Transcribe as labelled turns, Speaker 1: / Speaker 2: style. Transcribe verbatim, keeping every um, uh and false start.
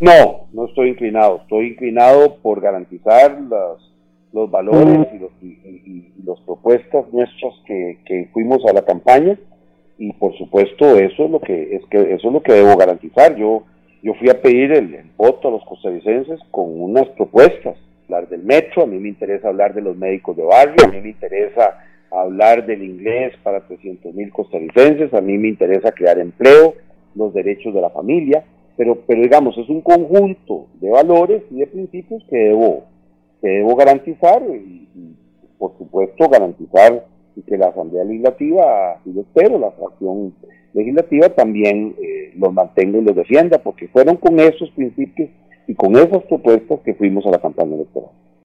Speaker 1: No, no estoy inclinado. Estoy inclinado por garantizar las, los valores y, los, y, y, y las propuestas nuestras que, que fuimos a la campaña, y por supuesto eso es lo que es que eso es lo que debo garantizar. Yo yo fui a pedir el, el voto a los costarricenses con unas propuestas, hablar del metro, a mí me interesa hablar de los médicos de barrio, a mí me interesa hablar del inglés para trescientos mil costarricenses, a mí me interesa crear empleo, los derechos de la familia, pero pero digamos, es un conjunto de valores y de principios que debo que debo garantizar, y, y por supuesto garantizar y que la Asamblea Legislativa, y yo espero, la fracción legislativa también eh, los mantenga y los defienda, porque fueron con esos principios y con esas propuestas que fuimos a la campaña electoral.